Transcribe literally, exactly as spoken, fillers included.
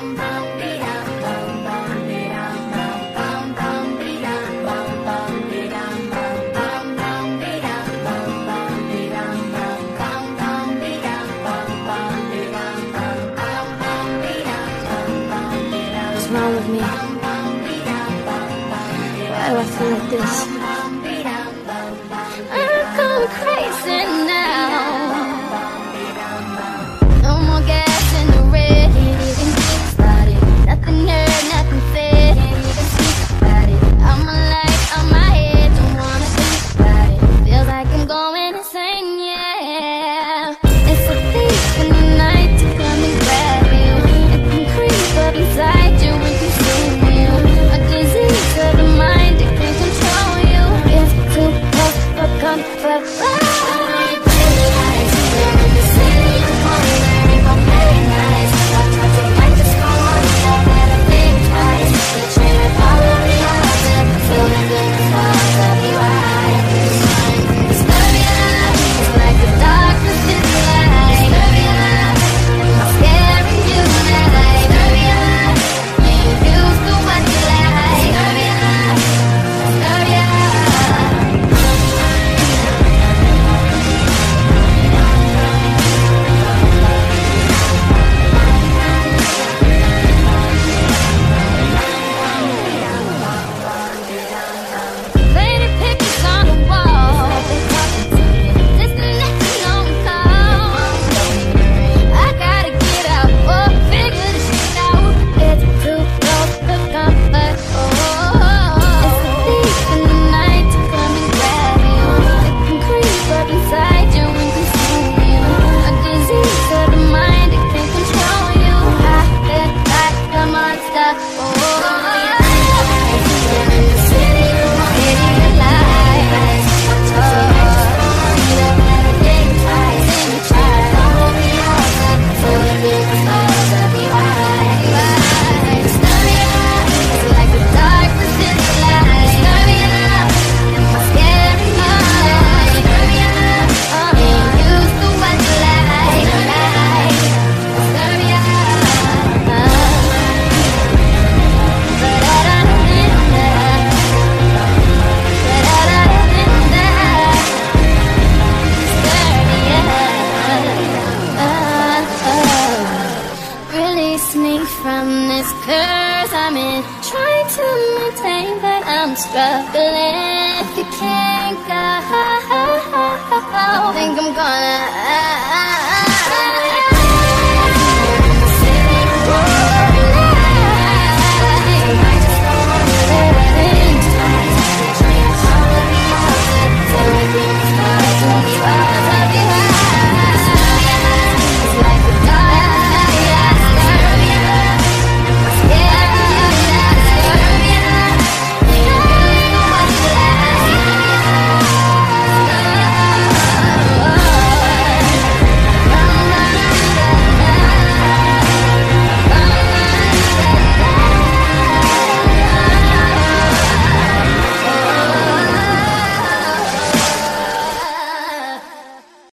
What's wrong with me? Why do I feel like this? I'm going crazy now. No more gas in the red. Can't even get started. Nothing heard, nothing said. Can't even speak about it. I'm alive on my head. Don't wanna think about it. Feels like I'm going insane, yeah. It's a thief in the night to come and grab you. It can creep up inside you and consume you. A disease of the mind, it can control you. It's too tough for comfort. From this curse I'm in, trying to maintain, but I'm struggling. If you can't go, think I'm gonna